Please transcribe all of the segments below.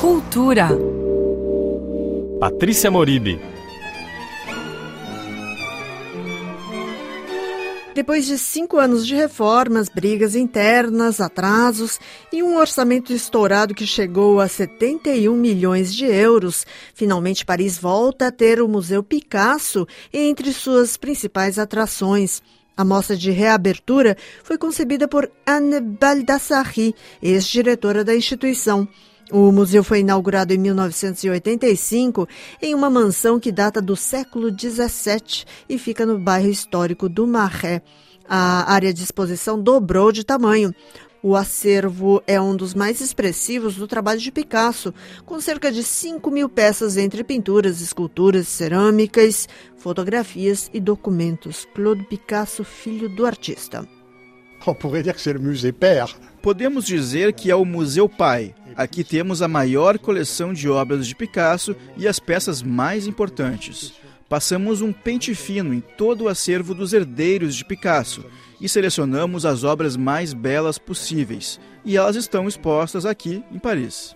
Cultura. Patrícia Moribe. Depois de 5 anos de reformas, brigas internas, atrasos e um orçamento estourado que chegou a 71 milhões de euros, finalmente Paris volta a ter o Museu Picasso entre suas principais atrações. A mostra de reabertura foi concebida por Anne Baldassarri, ex-diretora da instituição. O museu foi inaugurado em 1985 em uma mansão que data do século XVII e fica no bairro histórico do Marais. A área de exposição dobrou de tamanho. O acervo é um dos mais expressivos do trabalho de Picasso, com cerca de 5.000 peças entre pinturas, esculturas, cerâmicas, fotografias e documentos. Claude Picasso, filho do artista. Podemos dizer que é o Museu Pai. Aqui temos a maior coleção de obras de Picasso e as peças mais importantes. Passamos um pente fino em todo o acervo dos herdeiros de Picasso e selecionamos as obras mais belas possíveis. E elas estão expostas aqui em Paris.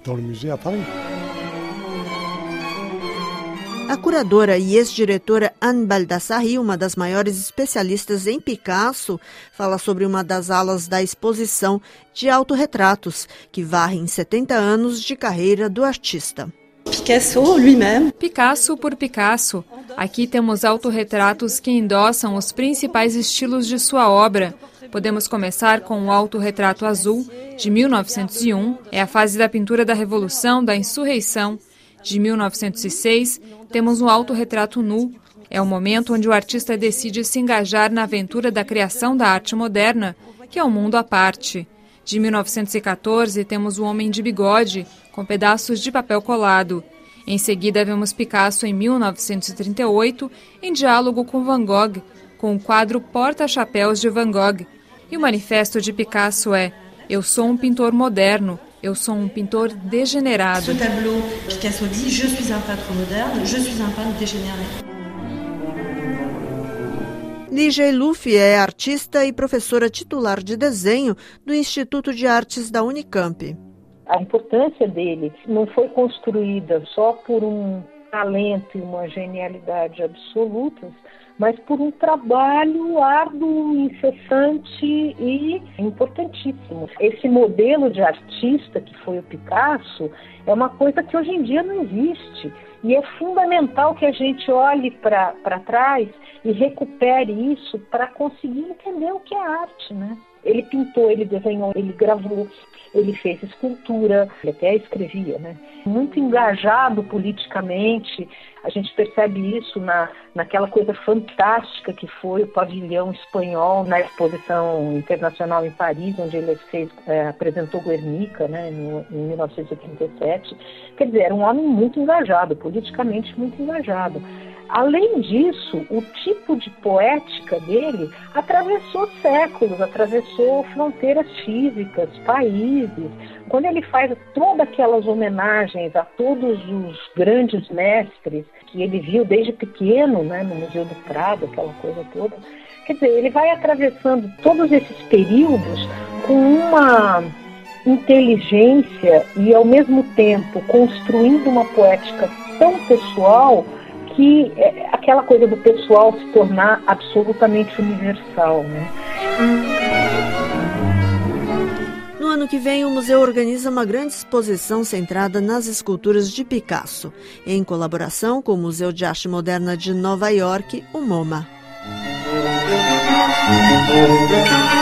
A curadora e ex-diretora Anne Baldassarri, uma das maiores especialistas em Picasso, fala sobre uma das alas da exposição de autorretratos, que varrem 70 anos de carreira do artista. Picasso por Picasso. Aqui temos autorretratos que endossam os principais estilos de sua obra. Podemos começar com o autorretrato azul, de 1901, é a fase da pintura da Revolução, da Insurreição. De 1906, temos um autorretrato nu. É o momento onde o artista decide se engajar na aventura da criação da arte moderna, que é um mundo à parte. De 1914, temos o Homem de Bigode, com pedaços de papel colado. Em seguida, vemos Picasso em 1938, em diálogo com Van Gogh, com o quadro Porta-Chapéus de Van Gogh. E o manifesto de Picasso é: eu sou um pintor moderno, eu sou um pintor degenerado. Ce tableau, Picasso dit, je suis un peintre moderne, je suis un peintre dégénéré. Ligia Eluf é artista e professora titular de desenho do Instituto de Artes da Unicamp. A importância dele não foi construída só por um talento e uma genialidade absolutas, mas por um trabalho árduo, incessante e importantíssimo. Esse modelo de artista que foi o Picasso é uma coisa que hoje em dia não existe. E é fundamental que a gente olhe para trás e recupere isso para conseguir entender o que é arte, né? Ele pintou, ele desenhou, ele gravou, ele fez escultura, ele até escrevia, né? Muito engajado politicamente, a gente percebe isso naquela coisa fantástica que foi o pavilhão espanhol na exposição internacional em Paris, onde ele apresentou Guernica, né, em 1987. Quer dizer, era um homem muito engajado, politicamente muito engajado. Além disso, o tipo de poética dele atravessou séculos, atravessou fronteiras físicas, países. Quando ele faz todas aquelas homenagens a todos os grandes mestres que ele viu desde pequeno, né, no Museu do Prado, aquela coisa toda, quer dizer, ele vai atravessando todos esses períodos com uma inteligência e, ao mesmo tempo, construindo uma poética tão pessoal que é aquela coisa do pessoal se tornar absolutamente universal, né? No ano que vem, o museu organiza uma grande exposição centrada nas esculturas de Picasso, em colaboração com o Museu de Arte Moderna de Nova York, o MoMA.